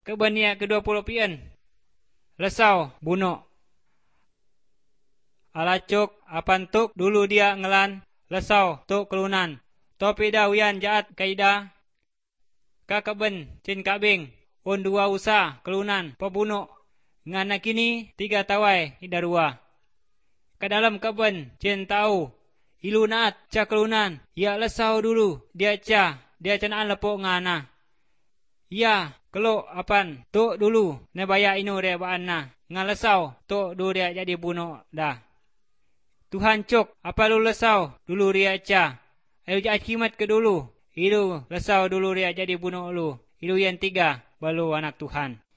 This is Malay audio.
keben ia ke-20 pian. Lesau bunuh. Alacuk apan tuk dulu dia ngelan lesau tuk kelunan. Topi dah wian jaat kaida. Ka keben cin kabing un dua usa kelunan pembunuh. Ngana kini 3 tawai idarua. Ke dalam keben cin tahu ilu naat ca kelunan. Ya lesau dulu dia cenaan lepuk ngana. Ya keluk apan tuk dulu ne baya inu dia baan na. Ngalesau tuk dulu dia jadi bunuh dah. Tuhan cuk apa lu lesau dulu dia ayo jaat kimat ke dulu. Ilu lesau dulu dia jadi bunuh lu. Ilu yang 3 balu anak Tuhan.